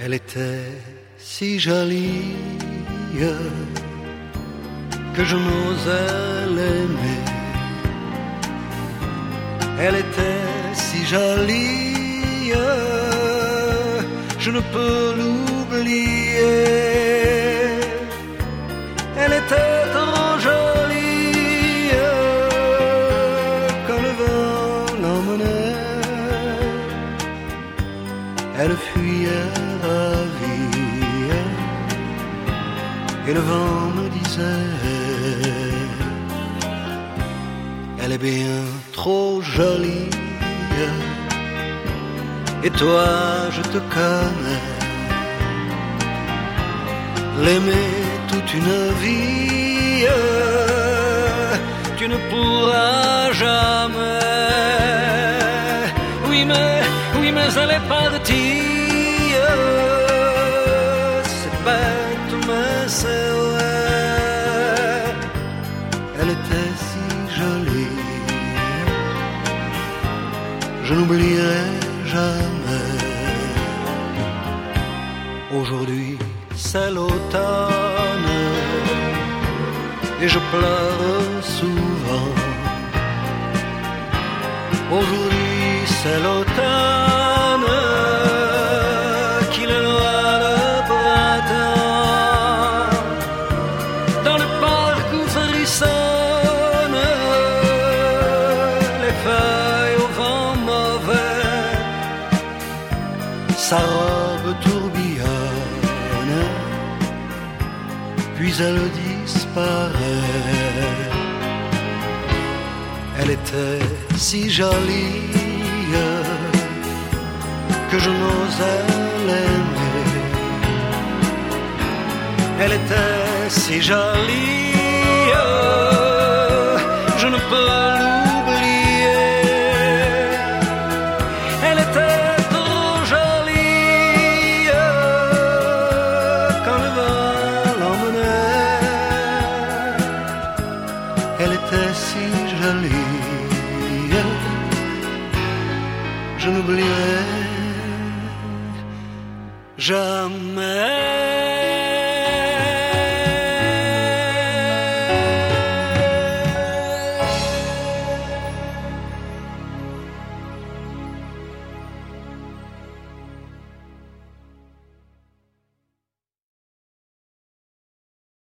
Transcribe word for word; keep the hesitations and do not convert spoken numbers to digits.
Elle était si jolie que je n'osais l'aimer. Elle était si jolie, je ne peux l'oublier. Elle était trop jolie quand le vent l'emmenait. Elle fuyait ravie et le vent me disait: elle est bien trop jolie. Et toi, je te connais. L'aimer toute une vie, tu ne pourras jamais. Oui, mais, oui, mais elle est partie. C'est bête, mais c'est vrai. Elle était si jolie, je n'oublierai jamais. Aujourd'hui, c'est l'automne et je pleure souvent. Aujourd'hui, c'est l'automne qui le noie le printemps. Dans le parc où frissonnent les feuilles au vent mauvais, sa robe tourbillonne, puis elle disparaît. Elle était si jolie que je n'osais l'aimer. Elle était si jolie, je ne peux l'oublier.